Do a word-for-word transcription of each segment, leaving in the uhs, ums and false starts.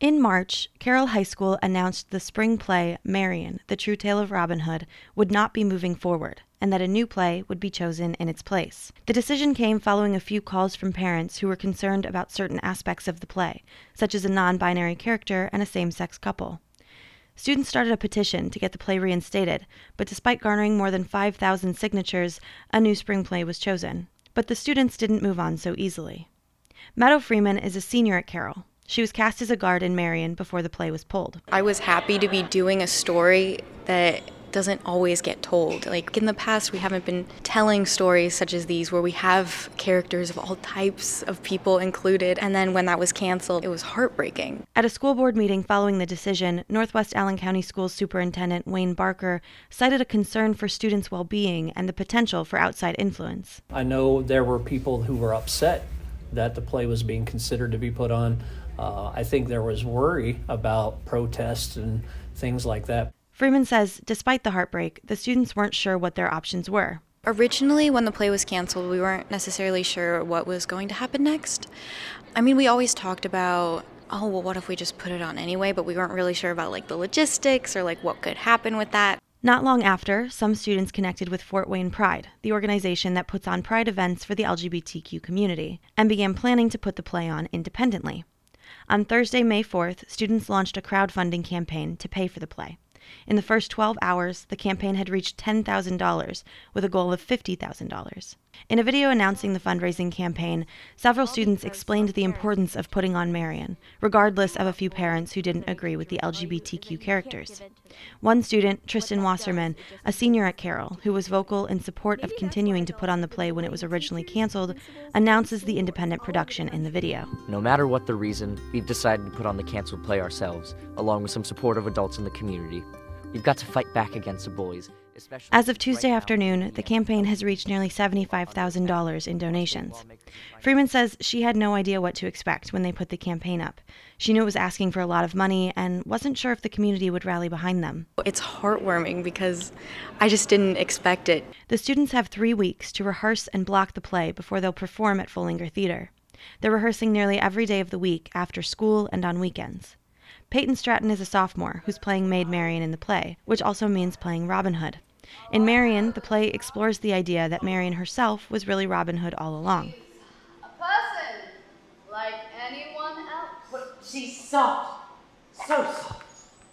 In March, Carroll High School announced the spring play Marian, The True Tale of Robin Hood, would not be moving forward, and that a new play would be chosen in its place. The decision came following a few calls from parents who were concerned about certain aspects of the play, such as a non-binary character and a same-sex couple. Students started a petition to get the play reinstated, but despite garnering more than five thousand signatures, a new spring play was chosen. But the students didn't move on so easily. Meadow Freeman is a senior at Carroll. She was cast as a guard in Marian before the play was pulled. I was happy to be doing a story that doesn't always get told. Like in the past, we haven't been telling stories such as these where we have characters of all types of people included. And then when that was canceled, it was heartbreaking. At a school board meeting following the decision, Northwest Allen County Schools Superintendent Wayne Barker cited a concern for students' well-being and the potential for outside influence. I know there were people who were upset that the play was being considered to be put on. Uh, I think there was worry about protests and things like that. Freeman says, despite the heartbreak, the students weren't sure what their options were. Originally, when the play was canceled, we weren't necessarily sure what was going to happen next. I mean, we always talked about, oh, well, what if we just put it on anyway? But we weren't really sure about, like, the logistics or, like, what could happen with that. Not long after, some students connected with Fort Wayne Pride, the organization that puts on pride events for the L G B T Q community, and began planning to put the play on independently. On Thursday, May fourth, students launched a crowdfunding campaign to pay for the play. In the first twelve hours, the campaign had reached ten thousand dollars, with a goal of fifty thousand dollars. In a video announcing the fundraising campaign, several students explained the importance of putting on Marian, regardless of a few parents who didn't agree with the L G B T Q characters. One student, Tristan Wasserman, a senior at Carroll, who was vocal in support of continuing to put on the play when it was originally canceled, announces the independent production in the video. No matter what the reason, we've decided to put on the canceled play ourselves, along with some supportive adults in the community. We've got to fight back against the bullies. As of Tuesday afternoon, the campaign has reached nearly seventy-five thousand dollars in donations. Freeman says she had no idea what to expect when they put the campaign up. She knew it was asking for a lot of money and wasn't sure if the community would rally behind them. It's heartwarming because I just didn't expect it. The students have three weeks to rehearse and block the play before they'll perform at Fullinger Theater. They're rehearsing nearly every day of the week after school and on weekends. Peyton Stratton is a sophomore who's playing Maid Marian in the play, which also means playing Robin Hood. In Marian, the play explores the idea that Marian herself was really Robin Hood all along. A person, like anyone else. But she's soft. So soft.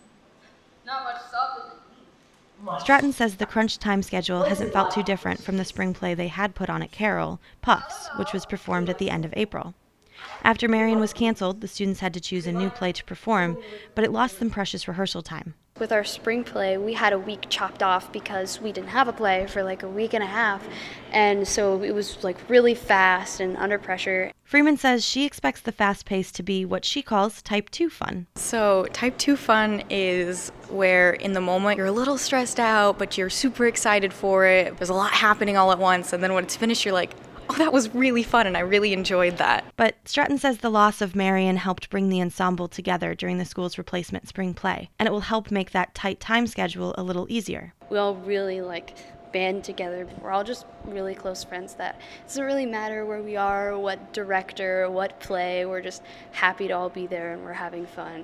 Not much softer than me. Stratton says the crunch time schedule hasn't felt too different from the spring play they had put on at Carroll, Puffs, which was performed at the end of April. After Marian was canceled, the students had to choose a new play to perform, but it lost them precious rehearsal time. With our spring play, we had a week chopped off because we didn't have a play for like a week and a half, and so it was like really fast and under pressure. Freeman says she expects the fast pace to be what she calls type two fun. So type two fun is where in the moment you're a little stressed out, but you're super excited for it. There's a lot happening all at once, and then when it's finished, you're like, oh, that was really fun, and I really enjoyed that. But Stratton says the loss of Marian helped bring the ensemble together during the school's replacement spring play, and it will help make that tight time schedule a little easier. We all really like band together. We're all just really close friends that it doesn't really matter where we are, what director, what play. We're just happy to all be there, and we're having fun.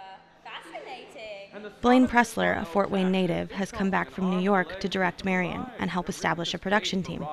Blaine Pressler, a Fort Wayne native, has come back from New York to direct Marian and help establish a production team.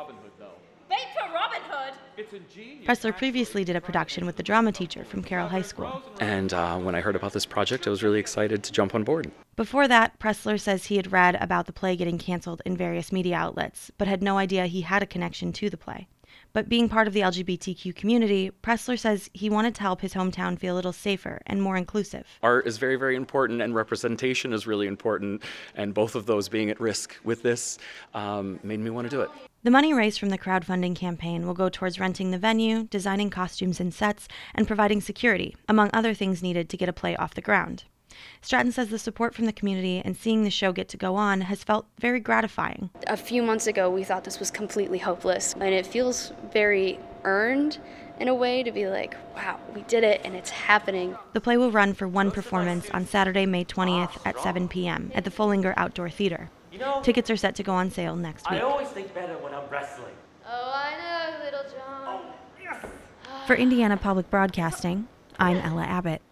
Pressler previously did a production with the drama teacher from Carroll High School. And uh, when I heard about this project, I was really excited to jump on board. Before that, Pressler says he had read about the play getting canceled in various media outlets, but had no idea he had a connection to the play. But being part of the L G B T Q community, Pressler says he wanted to help his hometown feel a little safer and more inclusive. Art is very, very important, and representation is really important, and both of those being at risk with this um, made me want to do it. The money raised from the crowdfunding campaign will go towards renting the venue, designing costumes and sets, and providing security, among other things needed to get a play off the ground. Stratton says the support from the community and seeing the show get to go on has felt very gratifying. A few months ago, we thought this was completely hopeless, and it feels very earned in a way to be like, wow, we did it and it's happening. The play will run for one performance on Saturday, May twentieth at seven p.m. at the Fullinger Outdoor Theater. You know, Tickets are set to go on sale next week. I always think better when I'm wrestling. Oh, I know, little John. Oh, yes. For Indiana Public Broadcasting, I'm Ella Abbott.